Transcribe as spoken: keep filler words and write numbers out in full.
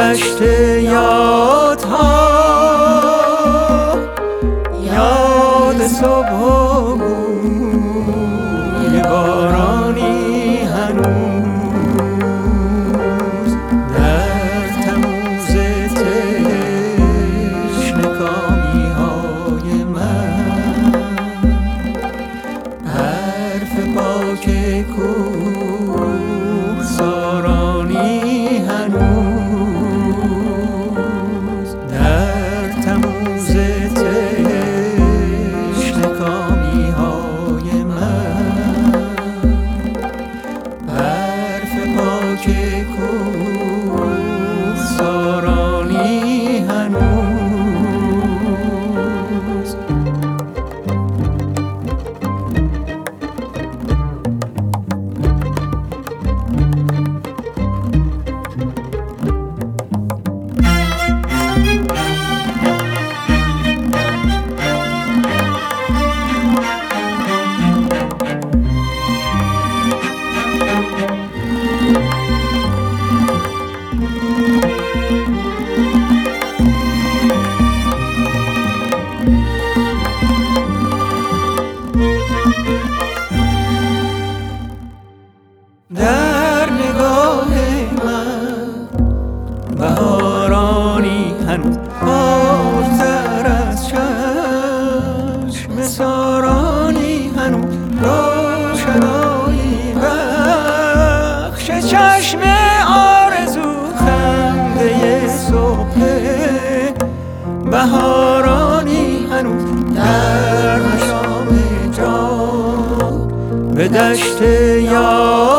دشت یادها، یاد صبح و بوی بارانی هنوز در تموز تشنکامی های من. حرف پاک کوه سارانی هنوز در تموز تشنکامی های من. حرف پاک کوه سارانی هنوز. در نگاه من بهارانی هنوز بازتر از چشم سارانی هنوز روشنایی بخش چشم آرزو خنده صبح بهارانی هنوز در مشام جان به دشت یاد